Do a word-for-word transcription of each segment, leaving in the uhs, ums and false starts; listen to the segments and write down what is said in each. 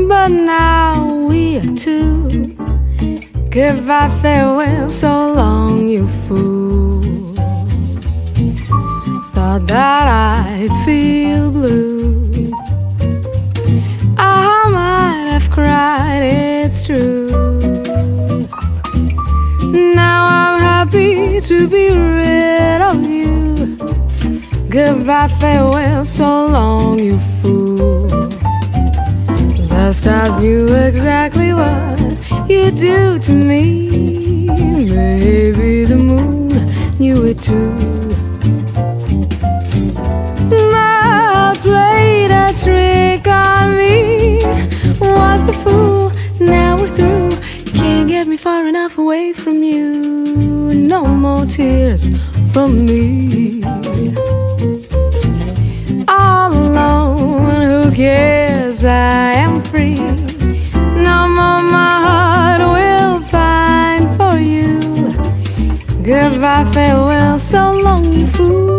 but now we are two. Goodbye, farewell, so long, you fool. Thought that I'd feel blue. I might have cried, it's true. Now I'm happy to be rid of you. Goodbye, farewell, so long, you fool. The stars knew exactly what you'd do to me. Maybe the moon knew it too. My played a trick on me. Was the fool, now we're through. Can't get me far enough away from you. No more tears from me. All alone, who cares, I am free. No more my heart will pine for you. Goodbye, farewell, so long, you fool.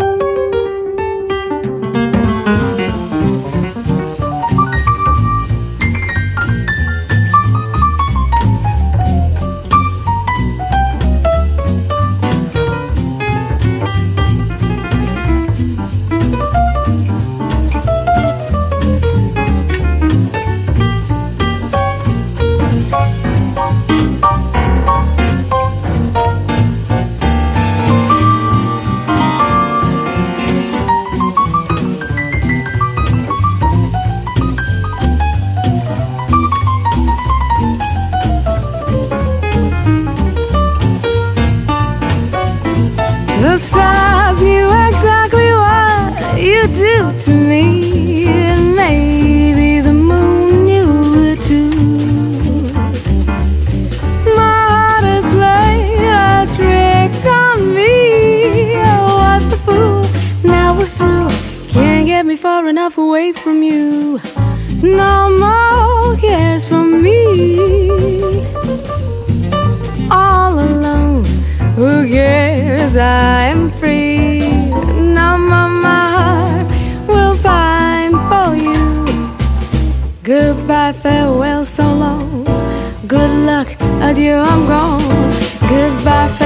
The stars knew exactly what you'd do to me. And maybe the moon knew it too. My heart had played a trick on me. I was the fool, now we're through. Can't get me far enough away from you. No more cares from me. All alone, who cares, I am free. Now my, my heart will pine for you. Goodbye, farewell, so long. Good luck, adieu, I'm gone. Goodbye, farewell.